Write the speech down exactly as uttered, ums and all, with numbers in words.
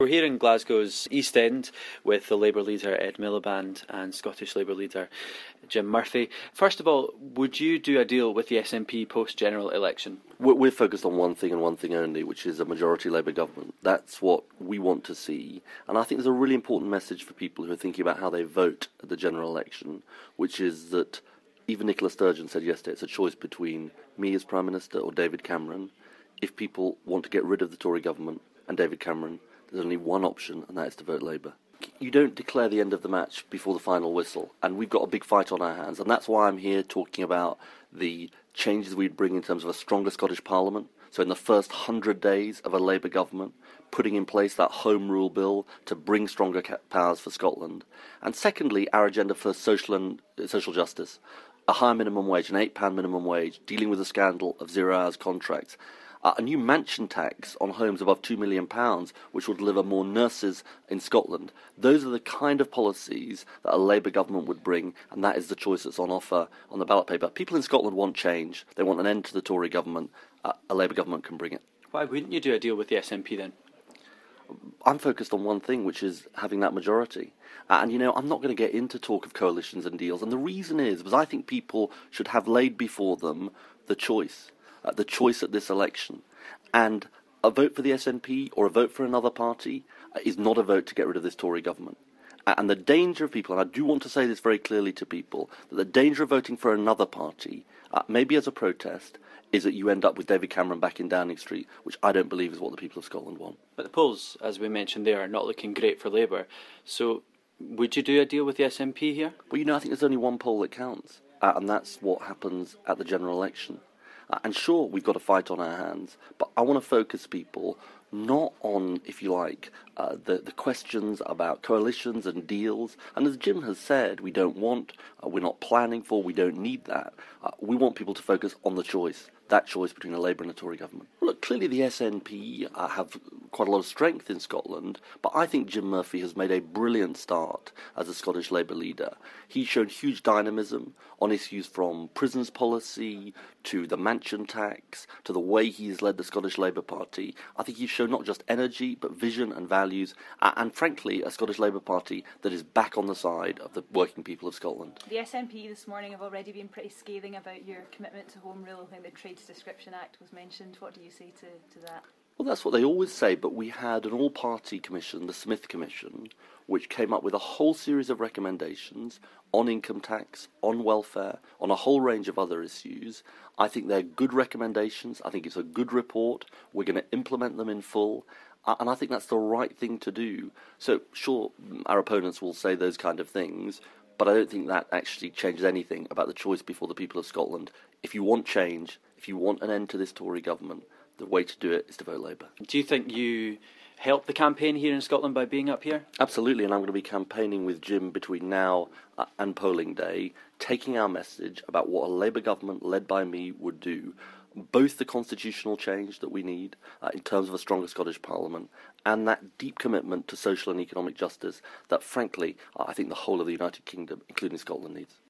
We're here in Glasgow's East End with the Labour leader Ed Miliband and Scottish Labour leader Jim Murphy. First of all, would you do a deal with the S N P post-general election? We're focused on one thing and one thing only, which is a majority Labour government. That's what we want to see. And I think there's a really important message for people who are thinking about how they vote at the general election, which is that even Nicola Sturgeon said yesterday it's a choice between me as Prime Minister or David Cameron. If people want to get rid of the Tory government and David Cameron, there's only one option, and that is to vote Labour. You don't declare the end of the match before the final whistle, and we've got a big fight on our hands, and that's why I'm here talking about the changes we'd bring in terms of a stronger Scottish Parliament. So in the first hundred days of a Labour government, putting in place that Home Rule Bill to bring stronger powers for Scotland. And secondly, our agenda for social and social justice, a higher minimum wage, an eight pound minimum wage, dealing with the scandal of zero hours contracts. Uh, a new mansion tax on homes above two million pounds, which will deliver more nurses in Scotland. Those are the kind of policies that a Labour government would bring, and that is the choice that's on offer on the ballot paper. People in Scotland want change. They want an end to the Tory government. Uh, a Labour government can bring it. Why wouldn't you do a deal with the S N P then? I'm focused on one thing, which is having that majority. And, you know, I'm not going to get into talk of coalitions and deals. And the reason is because I think people should have laid before them the choice. Uh, the choice at this election. And a vote for the S N P or a vote for another party uh, is not a vote to get rid of this Tory government. Uh, and the danger of people, and I do want to say this very clearly to people, that the danger of voting for another party, uh, maybe as a protest, is that you end up with David Cameron back in Downing Street, which I don't believe is what the people of Scotland want. But the polls, as we mentioned there, are not looking great for Labour. So would you do a deal with the S N P here? Well, you know, I think there's only one poll that counts, uh, and that's what happens at the general election. And sure, we've got a fight on our hands, but I want to focus people not on, if you like, uh, the, the questions about coalitions and deals. And as Jim has said, we don't want, uh, we're not planning for, we don't need that. Uh, we want people to focus on the choice, that choice between a Labour and a Tory government. Well, look, clearly the S N P uh, have quite a lot of strength in Scotland, but I think Jim Murphy has made a brilliant start as a Scottish Labour leader. He's shown huge dynamism on issues from prisons policy to the mansion tax to the way he's led the Scottish Labour Party. I think he's shown not just energy but vision and values, uh, and frankly a Scottish Labour Party that is back on the side of the working people of Scotland. The S N P this morning have already been pretty scathing about your commitment to Home Rule. I think the Trades Description Act was mentioned. What do you say to, to that? Well, that's what they always say, but we had an all-party commission, the Smith Commission, which came up with a whole series of recommendations on income tax, on welfare, on a whole range of other issues. I think they're good recommendations. I think it's a good report. We're going to implement them in full, uh, and I think that's the right thing to do. So, sure, our opponents will say those kind of things, but I don't think that actually changes anything about the choice before the people of Scotland. If you want change, if you want an end to this Tory government, the way to do it is to vote Labour. Do you think you help the campaign here in Scotland by being up here? Absolutely, and I'm going to be campaigning with Jim between now uh, and polling day, taking our message about what a Labour government led by me would do, both the constitutional change that we need uh, in terms of a stronger Scottish Parliament and that deep commitment to social and economic justice that, frankly, uh, I think the whole of the United Kingdom, including Scotland, needs.